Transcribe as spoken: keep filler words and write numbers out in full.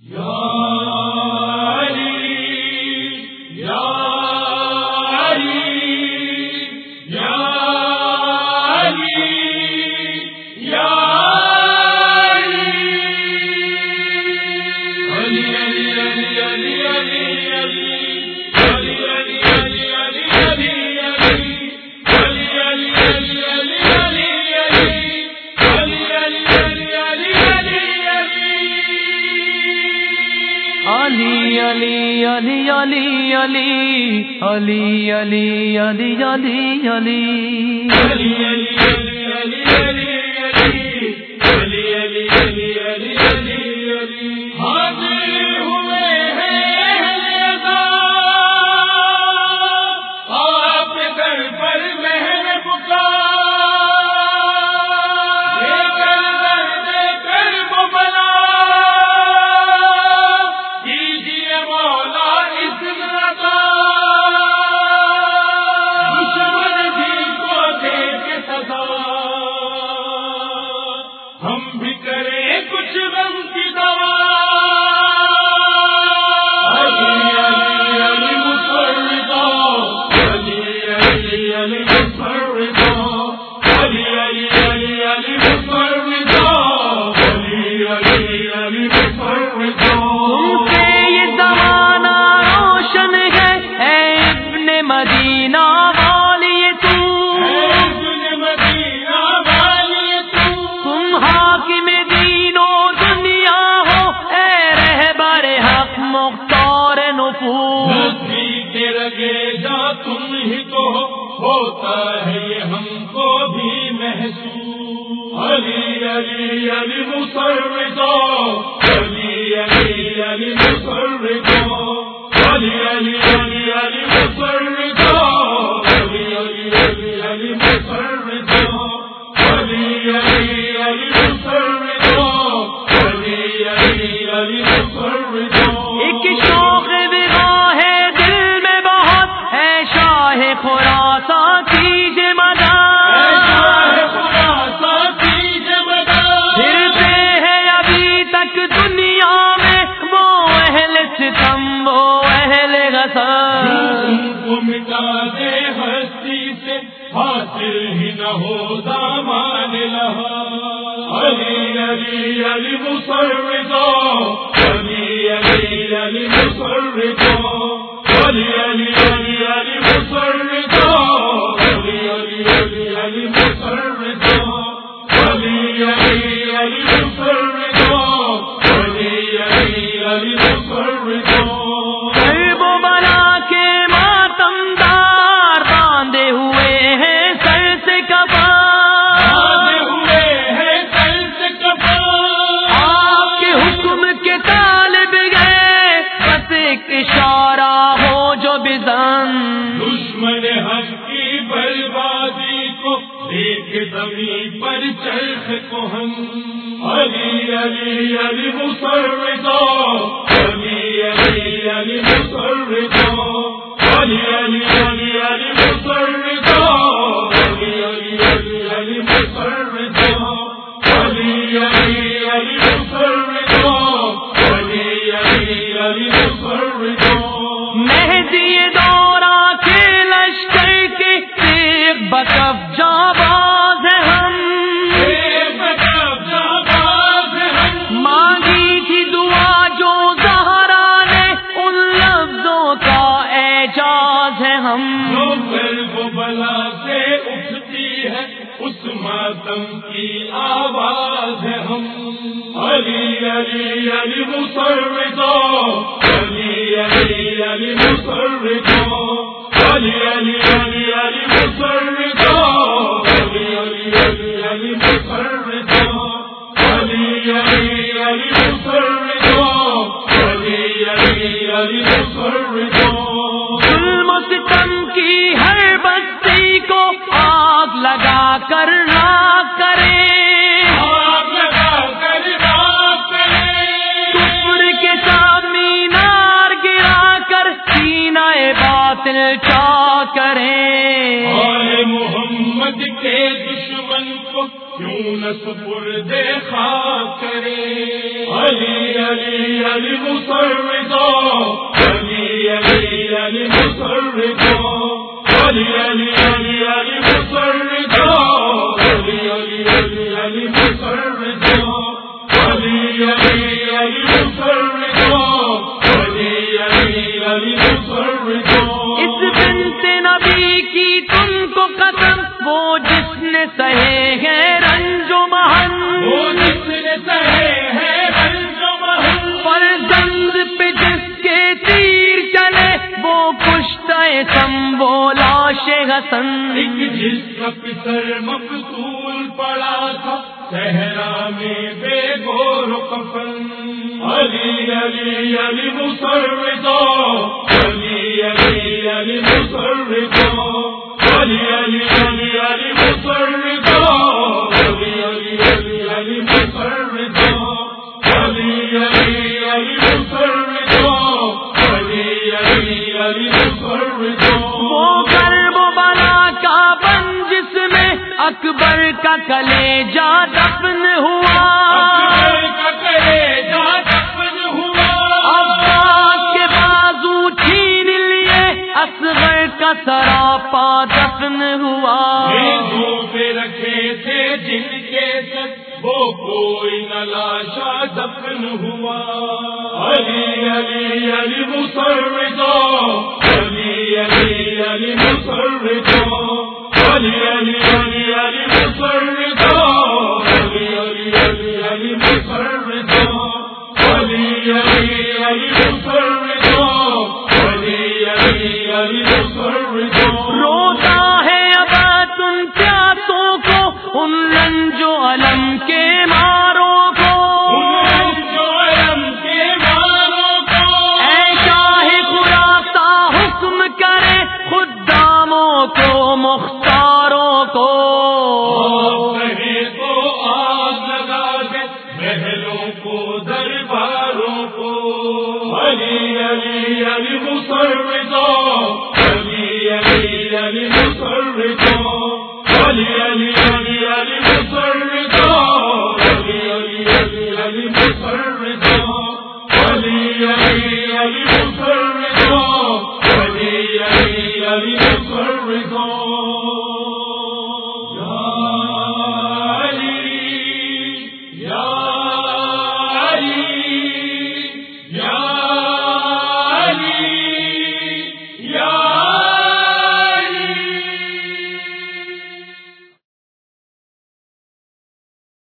علی علی علی علی علی علی علی علی علی علی تم ہی تو ہوتا ہے یہ ہم کو بھی محسوس علی علی علی مسردا علی علی علی مسردا علی علی علی علی مسردا علی علی علی علی مسردا علی علی علی مسردا علی علی علی مسردا ایک شوق بغاہ دل میں بہت ہے شاہ خراساں کیجے مدد پھرتے ہیں ابھی تک دنیا میں وہ اہل ستم وہ اہل غصب کو مٹا دے ہستی سے حاصل ہی نہ ہو دامان لہا علی علی علی مسردا علی علی علی مسردا علی علی علی علی مسردا علی علی علی علی مسردا علی علی علی مسردا علی علی علی مسردا کرب و بلا کے ماتم دار باندھے ہوئے ہیں سر سے کفن باندھے ہوئے ہیں سر سے کفن آپ کے حکم کے طالب گئے بس ایک اشارہ ہو جو بزن دشمن حق کی بربادی کو دیکھ زمین پر چرخ کو ہم علی علی علی مسردا علی علی علی مسردا علی علی علی علی مسردا علی علی علی علی مسردا علی علی علی مسردا علی علی علی مسردا مہدی دورہ کے لشکر کے ایک بکف جانباز ہیں ہم مانگی تھی دعا جو زہرا نے ان لفظوں کا اعجاز ہے ہم جو قلب و بلا سے اٹھتی ہے اس ماتم کی آواز ہے ہم علی علی علی مسردا علی علی علی مسردا علی علی علی علی مسردا علی علی علی علی مسردا علی علی علی مسردا علی علی علی مسردا ظلم و ستم کی ہر بستی کو آگ لگا کر راکھ کرے آگ لگا کر راکھ کرے کفر کے سامنے نار گرا کر سینہ باطل چاک کرے محمد کے دشمن کو کیوں نہ سپرد خاک کرے. علی علی علی مسردا علی علی علی مسردا علی علی علی علی مسردا علی علی علی علی مسردا علی علی علی مسردا علی علی علی مسردا. اس بنت نبی کی تم کو قسم وہ جس نے سہے ہیں رنج و محن، وہ جس نے سہے ہیں رنج و محن، فرزند پہ جس کے تیر چلے وہ کشتہ سم وہ لاش حسن. ایک جس کا پسر مقتول پڑا تھا صحرا میں بے گور و کفن. علی علی علی مسردا علی علی علی مسردا علی علی علی علی مسردا علی علی علی علی مسردا علی علی علی مسردا علی علی علی مسردا. وہ کرب و بلا کا بن جس میں اکبر کا کلیجہ دفن ہوا، اکبر کا کلیجہ دفن ہوا، عباس کے بازو چھین لیے اصغر کا سراپا دفن ہوا. میزوں پہ رکھے تھے جن کے سر وہ کوئی نہ لاشا دفن ہوا. علی علی علی مسردا علی علی علی مسردا علی علی علی علی مسردا علی علی علی علی مسردا علی علی علی مسردا علی علی علی مسردا. روتا ہے اب تم پیاسوں کو ان رنج و علم کے ماروں کو، اے شاہ خراساں حکم کرے خداموں کو مختاروں کو. تو آگ لگا دے محلوں کو درباروں کو. علی علی علی مسردا علی علی علی مسردا علی علی علی علی مسردا